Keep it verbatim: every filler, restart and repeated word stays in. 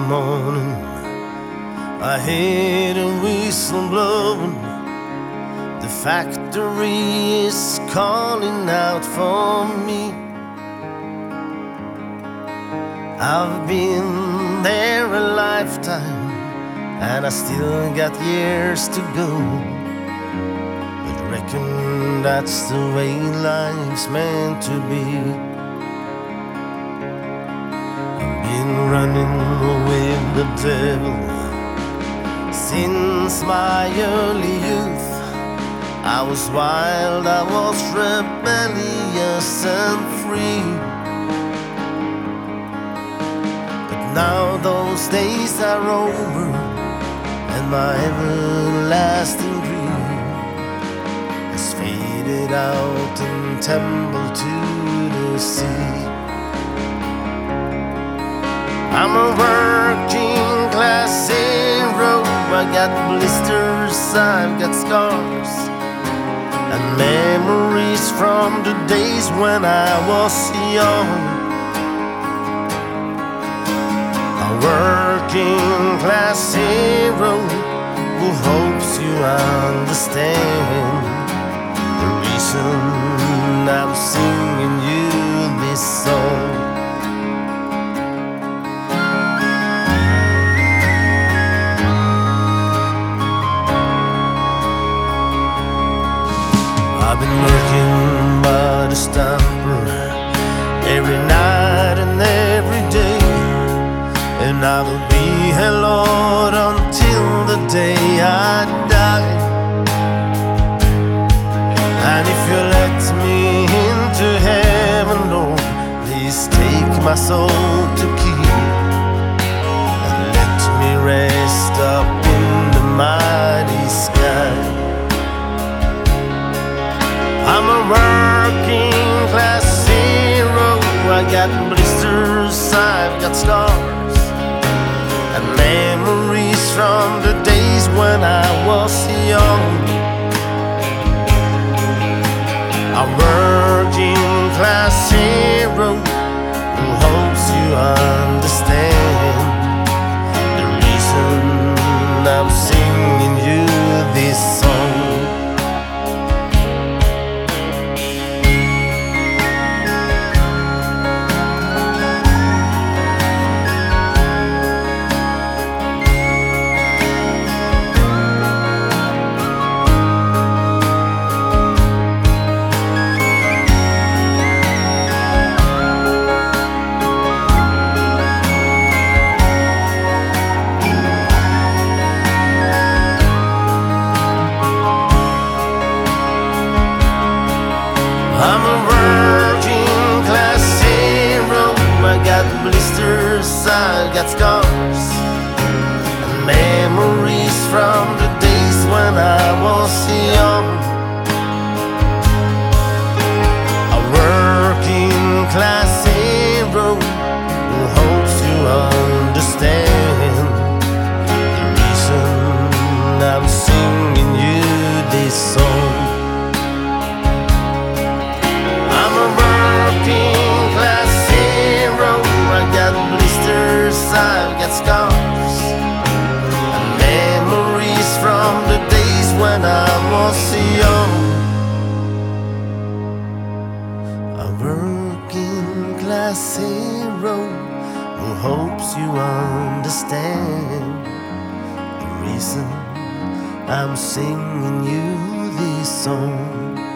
morning, I hear a whistle blowing. The factory is calling out for me. I've been there a lifetime, and I still got years to go. But reckon that's the way life's meant to be. I've been running with the devil since my early youth. I was wild, I was rebellious and free. But now those days are over, and my everlasting dream has faded out and tumbled to the sea. I'm a working class hero. I got blisters, I've got scars, and memories from the days when I was young. A working class hero who hopes you understand the reason I'm singing you this song. I've been working by the stamper every night and every day, and I will be here, Lord, until the day I die. And if you let me into heaven, Lord, please take my soul to keep, and let me rest up in the mighty sky. I'm a working class hero. I got blisters, I've got scars, and memories from the days when I was young. A working class hero who hopes you understand the reason I'm singing you this song. I'm a working class hero. I got blisters, I got scars, and memories from the days when I was young. A working class hero who hopes you understand the reason I'm singing you this song. Class hero, I got blisters, I've got scars, and memories from the days when I was young. A working class hero who hopes you understand the reason I'm singing you this song.